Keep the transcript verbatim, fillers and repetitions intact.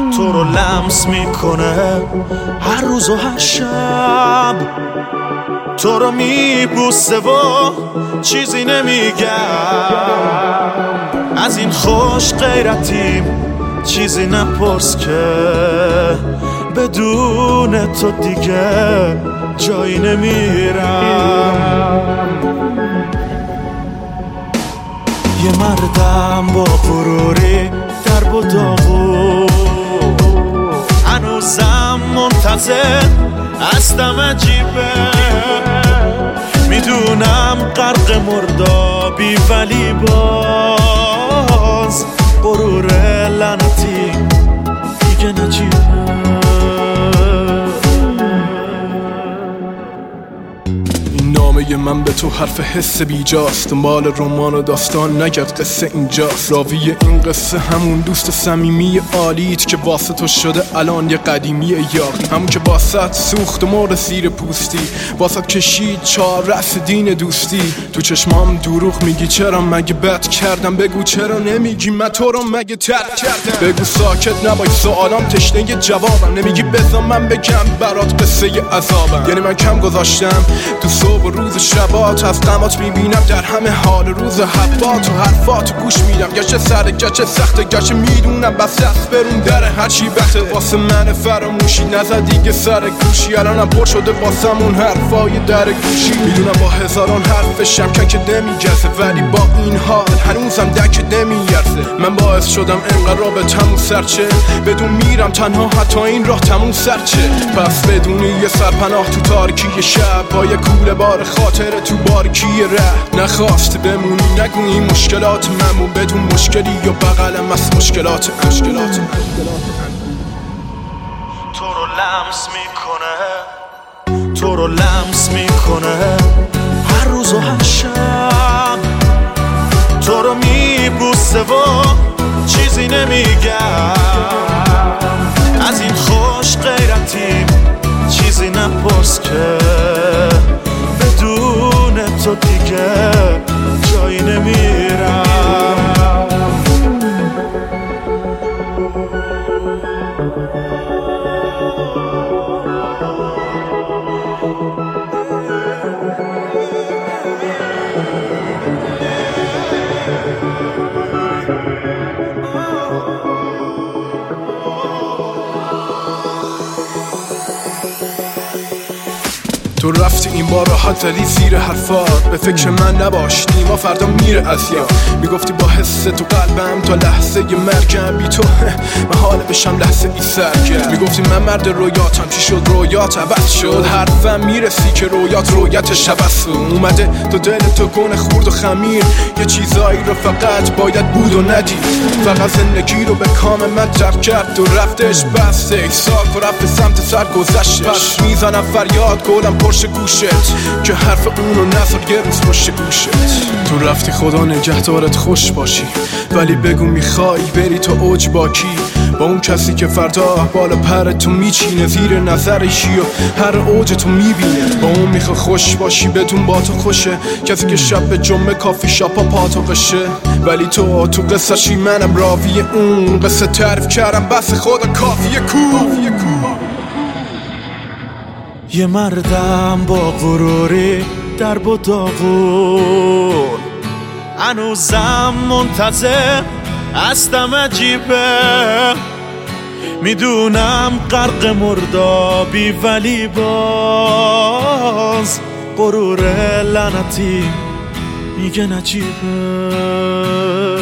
تو رو لمس میکنه هر روز و هر شب، تو رو میبوسه و چیزی نمیگم. از این خوش غیرتیم چیزی نپرس که بدون تو دیگه جایی نمیرم. یه مردم با غروری درب و داغو، هنوزم منتظر هستم. عجیبه میدونم غرق مردابی، ولی باز غرور لعنتی دیگه نجیبه. نامه من به تو حرف حس بیجاست، دنبال رمان و داستان نگرد قصه اینجاست. راوی این قصه همون دوست صمیمی عالیت که واسه تو شده الان یه قدیمی یاقی، همون که واسط سوخت و مرد زیر پوستی، واسط کشید چهار رأس دین دوستی. تو چشمام دروغ میگی چرا مگه بد کردم؟ بگو چرا نمیگی من تو رو مگه ترک کردم؟ بگو ساکت نباش سوالام تشنه جوابم، نمیگی بذار من بگم برات قصه عذابم. یعنی من کم گذاشتم تو صبح و روز شبات، از غمات میبینم در همه حال روز حبات، و حرفاتو گوش میدم گشه سر گشه سخته، گشه میدونم بس دست برون در هرچی بخته. واسه من فراموشی نزد دیگه سر گوشی، الانم پر شده واسمون حرفای در گوشی. میدونم با هزاران حرفشم که که نمیگرزه، ولی با این حال هنوزم دک نمیارزه. من باعث شدم انقدر را به تموم سرچه، بدون میرم تنها حتی این راه تموم سرچه. پس بدونی یه سرپناه تو تاریکی شب، با یه کوله بار خاطر تو بارکی ره. نخواست بمونی نگویی مشکلات ممون، بدون مشکلی یا بغلم از مشکلات مشکلات تو رو لمس میکنه، تو رو لمس میکنه هر روز و هر شب، تو رو میبوسه و چیزی نمیگم. از این خوش غیرتیم چیزی نپرس که بدون تو دیگه جایی نمیرم. تو رفتی این بار راحت زدی زیر حرفات، به فکر من نباش نیما فردا میره از یاد. میگفتی با حس تو قلبم تا لحظه ی مرگم، بی تو من حال بشم لحظه ای سرگرم. میگفتی من مرد رویاتم، چی شد رویات عوض شد؟ حرفم میرسی که رویات رویتش عوض اومده تو دل تو گونه خورد و خمیر. یه چیزایی رو فقط باید بود و ندید، فقط زندگی رو به کام من ترک کرد و رفتش بسته ساک و رفت سمت سر گذشتش. پس میزنم فریاد گلم پرش گوشت که حرف اونو نذار یه روز پشت گوشت. تو رفتی خدا نگهدارت خوش باشی، ولی بگو میخوای بری تا اوج با کی؟ با اون کسی که فردا بالا پر تو میچینه زیر نظرشی و هر اوج تو میبینه. با اون میخوای خوش باشی بدون با تو خوشه، کسی که شب به جمعه کافی شاپا پاتو قشه. ولی تو تو قصه شی منم راوی اون قصه تعریف کردم بس خدا کافیه کو. یه مردم با غروری درب و داغون، هنوزم منتظر هستم. عجیبه میدونم غرق مردابی، ولی باز غرور لعنتی میگه نجیبه.